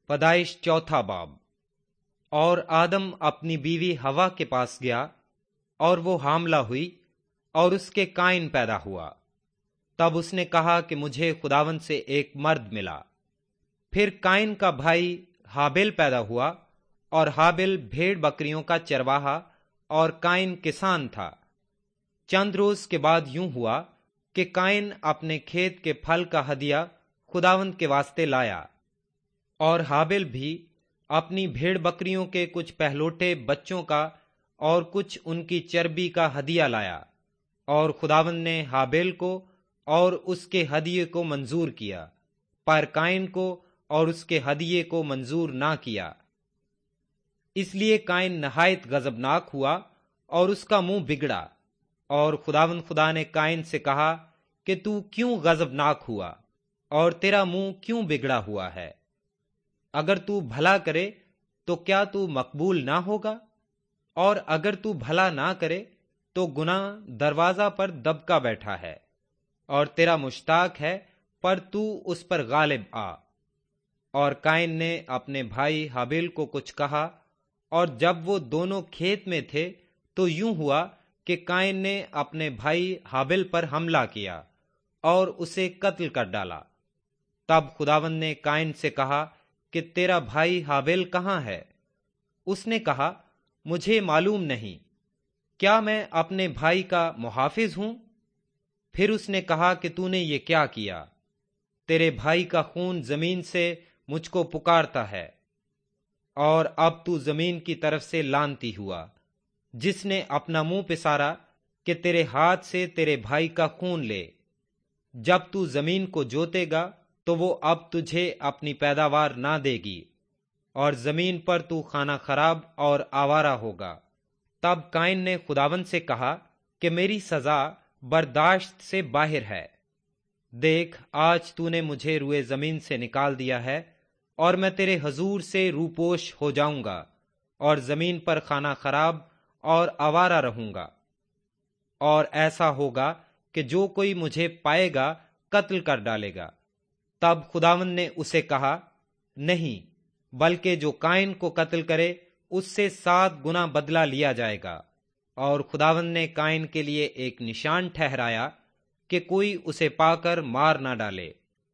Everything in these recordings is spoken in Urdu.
پیدائش چوتھا باب۔ اور آدم اپنی بیوی ہوا کے پاس گیا اور وہ حاملہ ہوئی اور اس کے قائن پیدا ہوا۔ تب اس نے کہا کہ مجھے خداوند سے ایک مرد ملا۔ پھر قائن کا بھائی ہابیل پیدا ہوا، اور ہابیل بھیڑ بکریوں کا چرواہا اور قائن کسان تھا۔ چند روز کے بعد یوں ہوا کہ قائن اپنے کھیت کے پھل کا ہدیہ خداوند کے واسطے لایا، اور ہابیل بھی اپنی بھیڑ بکریوں کے کچھ پہلوٹے بچوں کا اور کچھ ان کی چربی کا ہدیہ لایا، اور خداوند نے ہابیل کو اور اس کے ہدیے کو منظور کیا، پر قائن کو اور اس کے ہدیے کو منظور نہ کیا۔ اس لیے قائن نہایت غضبناک ہوا اور اس کا منہ بگڑا، اور خداوند خدا نے قائن سے کہا کہ تو کیوں غضبناک ہوا اور تیرا منہ کیوں بگڑا ہوا ہے؟ اگر تو بھلا کرے تو کیا تو مقبول نہ ہوگا؟ اور اگر تو بھلا نہ کرے تو گناہ دروازہ پر دبکا بیٹھا ہے، اور تیرا مشتاق ہے، پر تو اس پر غالب آ۔ اور قائن نے اپنے بھائی ہابیل کو کچھ کہا، اور جب وہ دونوں کھیت میں تھے تو یوں ہوا کہ قائن نے اپنے بھائی ہابیل پر حملہ کیا اور اسے قتل کر ڈالا۔ تب خداوند نے قائن سے کہا کہ تیرا بھائی ہابیل کہاں ہے؟ اس نے کہا، مجھے معلوم نہیں، کیا میں اپنے بھائی کا محافظ ہوں؟ پھر اس نے کہا کہ تو نے یہ کیا کیا؟ تیرے بھائی کا خون زمین سے مجھ کو پکارتا ہے، اور اب تو زمین کی طرف سے لعنتی ہوا، جس نے اپنا منہ پسارا کہ تیرے ہاتھ سے تیرے بھائی کا خون لے۔ جب تو زمین کو جوتے گا تو وہ اب تجھے اپنی پیداوار نہ دے گی، اور زمین پر تو خانہ خراب اور آوارہ ہوگا۔ تب قائن نے خداوند سے کہا کہ میری سزا برداشت سے باہر ہے۔ دیکھ، آج تو نے مجھے روئے زمین سے نکال دیا ہے، اور میں تیرے حضور سے روپوش ہو جاؤں گا، اور زمین پر خانہ خراب اور آوارہ رہوں گا۔ اور ایسا ہوگا کہ جو کوئی مجھے پائے گا قتل کر ڈالے گا۔ تب خداوند نے اسے کہا، نہیں، بلکہ جو قائن کو قتل کرے اس سے 7 گنا بدلہ لیا جائے گا۔ اور خداوند نے قائن کے لیے ایک نشان ٹھہرایا کہ کوئی اسے پا کر مار نہ ڈالے۔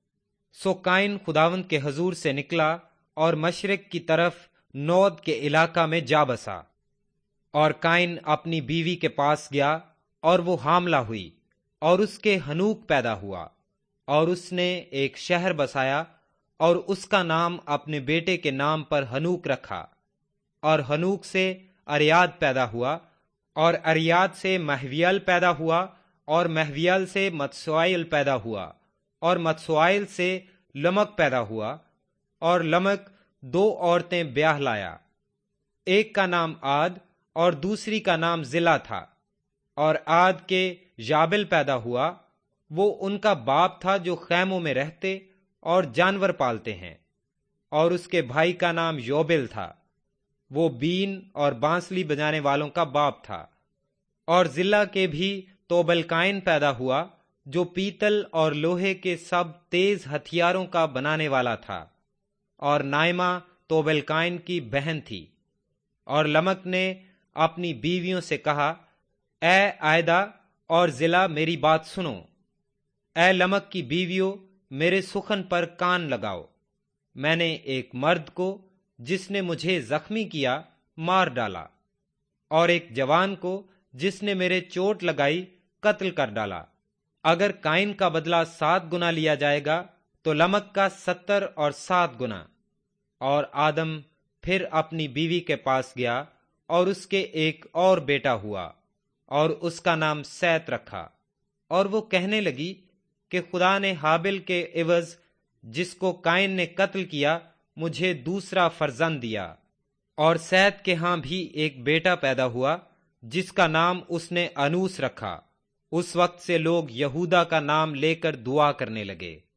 سو قائن خداوند کے حضور سے نکلا اور مشرق کی طرف نود کے علاقہ میں جا بسا۔ اور قائن اپنی بیوی کے پاس گیا، اور وہ حاملہ ہوئی، اور اس کے ہنوک پیدا ہوا، اور اس نے ایک شہر بسایا، اور اس کا نام اپنے بیٹے کے نام پر ہنوک رکھا۔ اور ہنوک سے اریاد پیدا ہوا، اور اریاد سے مہویل پیدا ہوا، اور مہویل سے متسوائل پیدا ہوا، اور متسوائل سے لمک پیدا ہوا، اور لمک 2 عورتیں بیاہ لایا، ایک کا نام عاد اور دوسری کا نام زلا تھا۔ اور عاد کے جابل پیدا ہوا، وہ ان کا باپ تھا جو خیموں میں رہتے اور جانور پالتے ہیں۔ اور اس کے بھائی کا نام یوبل تھا، وہ بین اور بانسلی بجانے والوں کا باپ تھا۔ اور زلا کے بھی توبل قائن پیدا ہوا، جو پیتل اور لوہے کے سب تیز ہتھیاروں کا بنانے والا تھا۔ اور نائمہ توبل قائن کی بہن تھی۔ اور لمک نے اپنی بیویوں سے کہا، اے عائدہ اور زلا، میری بات سنو۔ اے لمک کی بیویوں، میرے سخن پر کان لگاؤ۔ میں نے ایک مرد کو جس نے مجھے زخمی کیا مار ڈالا، اور ایک جوان کو جس نے میرے چوٹ لگائی قتل کر ڈالا۔ اگر قائن کا بدلہ 7 گنا لیا جائے گا تو لمک کا 70 اور 7 گنا۔ اور آدم پھر اپنی بیوی کے پاس گیا، اور اس کے ایک اور بیٹا ہوا، اور اس کا نام سیت رکھا۔ اور وہ کہنے لگی کہ خدا نے ہابیل کے عوض جس کو قائن نے قتل کیا مجھے دوسرا فرزند دیا۔ اور سیت کے ہاں بھی ایک بیٹا پیدا ہوا جس کا نام اس نے انوس رکھا۔ اس وقت سے لوگ یہودا کا نام لے کر دعا کرنے لگے۔